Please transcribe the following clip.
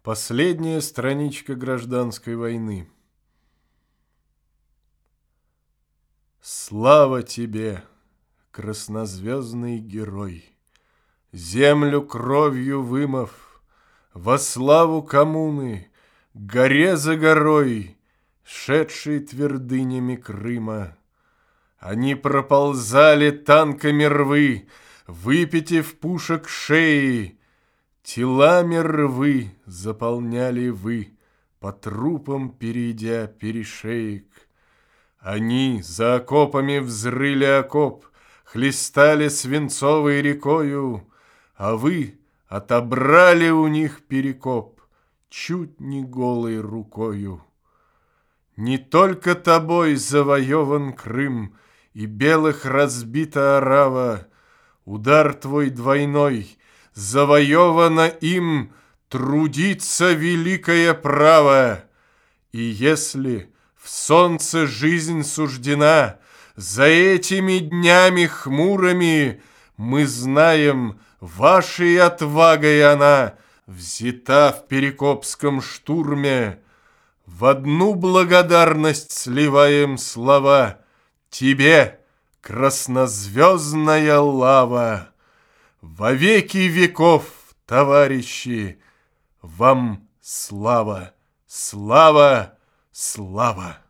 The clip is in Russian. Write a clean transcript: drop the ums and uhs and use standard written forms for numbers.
Последняя страничка гражданской войны. Слава тебе, краснозвездный герой, землю кровью вымыв, во славу коммуны, горе за горой, шедшей твердынями Крыма. Они проползали танками рвы, выпитив пушек шеи, телами рвы заполняли вы, по трупам перейдя перешеек. Они за окопами взрыли окоп, хлестали свинцовой рекою, а вы отобрали у них перекоп чуть не голой рукою. Не только тобой завоеван Крым, и белых разбита орава, удар твой двойной, завоевано им трудиться великое право. И если в солнце жизнь суждена, за этими днями хмурыми мы знаем, вашей отвагой она взята в Перекопском штурме. В одну благодарность сливаем слова тебе, краснозвездная лава. Во веки веков, товарищи, вам слава, слава, слава!